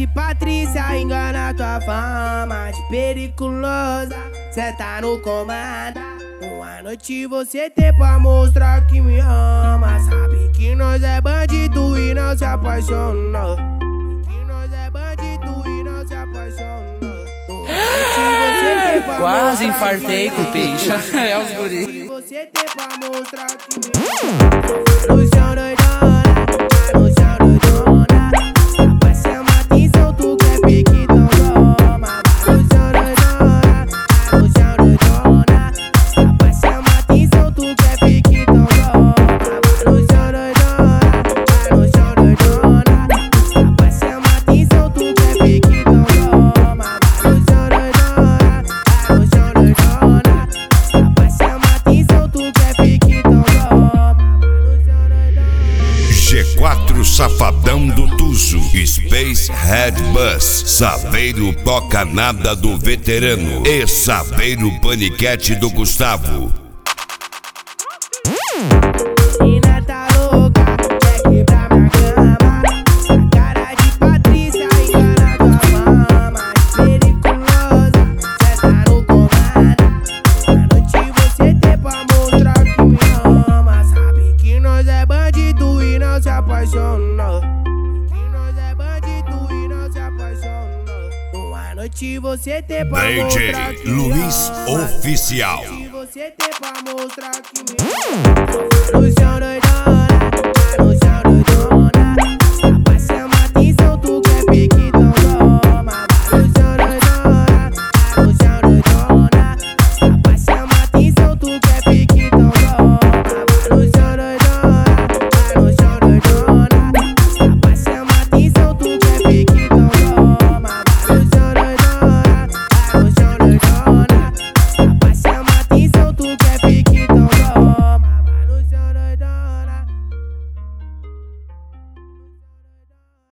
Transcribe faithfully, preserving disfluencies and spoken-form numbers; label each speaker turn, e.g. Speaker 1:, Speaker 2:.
Speaker 1: de Patrícia engana tua fama de periculosa. Cê tá no comando. Uma noite você tem pra mostrar que me ama. Sabe que nós é bandido e não se apaixona. Que nós é bandido e não se apaixona.
Speaker 2: Quase infartei com o peixe. É os guri.
Speaker 1: Você tem pra mostrar que me ama. No chão doidona, no chão doidona. Rapaz, chama atenção, tu quer pique, então toma. No chão doidona, no chão doidona. Rapaz, chama atenção, tu quer pique, então toma. No chão doidona, no chão doidona. Rapaz, chama atenção, tu quer pique, então toma. No chão doidona, no chão doidona. Rapaz, chama atenção, tu quer pique, então toma.
Speaker 3: G quatro Safadão do Tuzo, Space Head Bus, Saveiro Toca Nada do Veterano e Saveiro Paniquete do Gustavo.
Speaker 1: Menina tá louca, quer quebrar minha cama. Essa cara de Patrícia engana tua fama de periculosa. Cê tá no comando. Uma noite você tem pra mostrar que me ama. Sabe que nós é bandido e não se apaixona. Que nós é bandido e não se apaixona. Uma noite você tem pra
Speaker 3: D J
Speaker 1: mostrar que me
Speaker 3: Luiz
Speaker 1: ama.
Speaker 3: Oficial.
Speaker 1: Você tem pra mostrar que me ama. No chão doidona.